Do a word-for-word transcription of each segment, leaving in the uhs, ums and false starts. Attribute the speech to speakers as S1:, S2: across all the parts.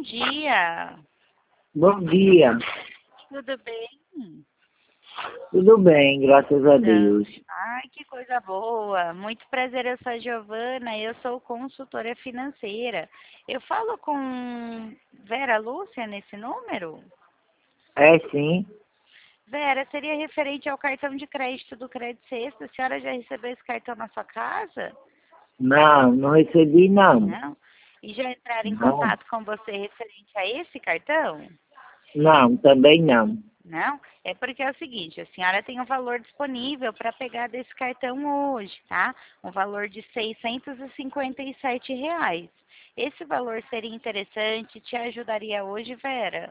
S1: dia.
S2: Bom dia.
S1: Tudo bem?
S2: Tudo bem, graças a
S1: Então,
S2: Deus.
S1: ai, que coisa boa. Muito prazer, eu sou a Giovana, eu sou consultora financeira. Eu falo com Vera Lúcia nesse número?
S2: É sim?
S1: Vera, seria referente ao cartão de crédito do Crédito Sexta. A senhora já recebeu esse cartão na sua casa?
S2: Não, não recebi não.
S1: Não? E já entraram em
S2: Não,
S1: contato com você referente a esse cartão?
S2: não, também não.
S1: Não? É porque é o seguinte, a senhora tem um valor disponível para pegar desse cartão hoje, tá? Um valor de seiscentos e cinquenta e sete reais. Esse valor seria interessante, te ajudaria hoje, Vera?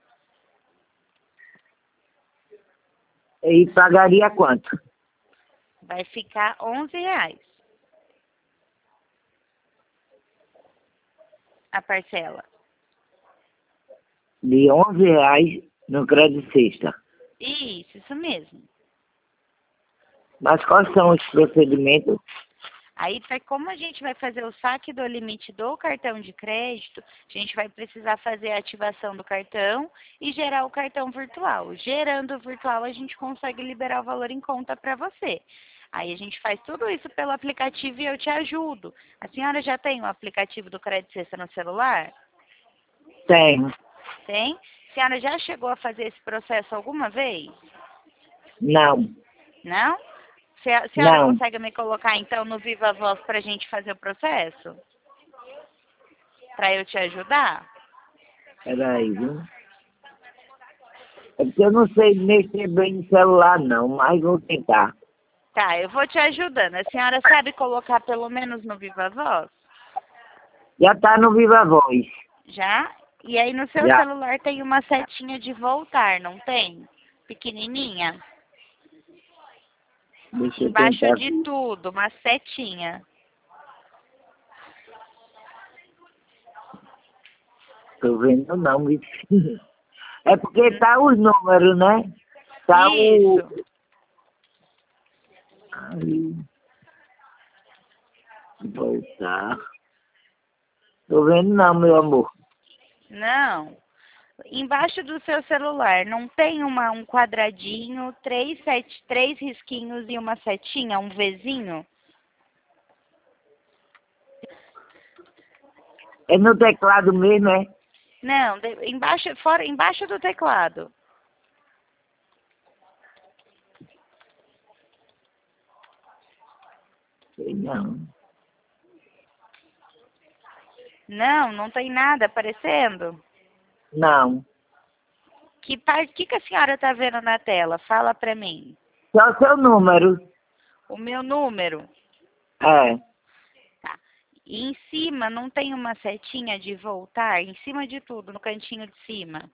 S2: E pagaria quanto?
S1: Vai ficar onze reais a parcela.
S2: De onze reais no Crédito Sexta.
S1: Isso, isso mesmo.
S2: Mas quais são os procedimentos?
S1: Aí, vai, como a gente vai fazer o saque do limite do cartão de crédito, a gente vai precisar fazer a ativação do cartão e gerar o cartão virtual. Gerando o virtual, a gente consegue liberar o valor em conta para você. Aí a gente faz tudo isso pelo aplicativo e eu te ajudo. A senhora já tem o aplicativo do Crédito Sexta no celular?
S2: Tenho.
S1: Tem? A senhora já chegou a fazer esse processo alguma vez?
S2: Não,
S1: Não? Se a senhora
S2: não.
S1: consegue me colocar então no Viva Voz para a gente fazer o processo? Para eu te ajudar?
S2: Peraí, viu? É porque eu não sei mexer bem no celular não, mas vou tentar.
S1: Tá, eu vou te ajudando. A senhora sabe colocar pelo menos no Viva Voz?
S2: Já tá no Viva Voz.
S1: Já? E aí no seu
S2: Já.
S1: celular tem uma setinha de voltar, não tem? Pequenininha.
S2: Deixa eu
S1: Embaixo
S2: tentar
S1: de
S2: ver.
S1: tudo, uma setinha.
S2: Tô vendo não, viu? É porque tá os números, né? Tá o...
S1: Isso.
S2: Aí, voltar. Tô vendo não, meu amor.
S1: Não. Embaixo do seu celular não tem uma, um quadradinho, três, sete, três risquinhos e uma setinha, um Vzinho?
S2: É no teclado mesmo, é?
S1: Não, de- embaixo, fora, embaixo do teclado.
S2: Sei não.
S1: Não, não tem nada aparecendo.
S2: Não.
S1: Que parte, que, que a senhora está vendo na tela? Fala para mim.
S2: Só seu número.
S1: O meu número.
S2: É.
S1: Tá. E em cima não tem uma setinha de voltar? Em cima de tudo, no cantinho de cima.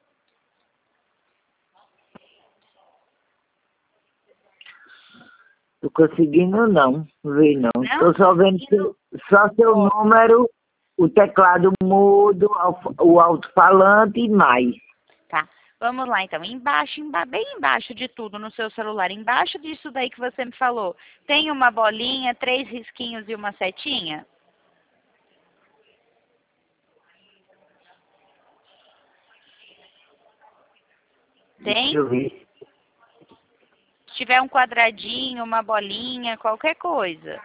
S2: Tô conseguindo não. Ver não.
S1: Não?
S2: Tô só vendo
S1: E no-
S2: seu- só seu
S1: Ó,
S2: número, o teclado mudo, alf- o alto-falante e mais.
S1: tá. Vamos lá, então. Embaixo, emba- bem embaixo de tudo no seu celular, embaixo disso daí que você me falou, tem uma bolinha, três risquinhos e uma setinha?
S2: Deixa
S1: Tem?
S2: eu ver.
S1: Se tiver um quadradinho, uma bolinha, qualquer coisa.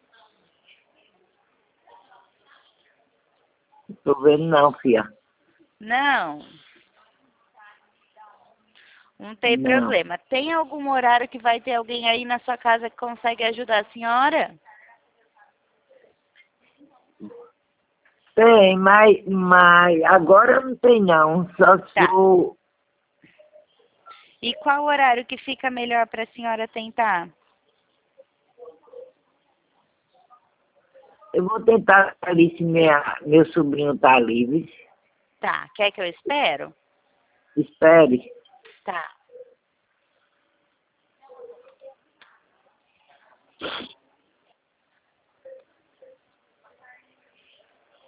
S2: Tô vendo não, filha.
S1: Não, não tem
S2: Não.
S1: problema. Tem algum horário que vai ter alguém aí na sua casa que consegue ajudar a senhora?
S2: Tem, mas, mas agora não tem não. Só se
S1: Tá.
S2: o...
S1: E qual horário que fica melhor para a senhora tentar?
S2: Eu vou tentar ali se minha, meu sobrinho tá livre.
S1: Tá. Quer que eu espero?
S2: Espere.
S1: Tá.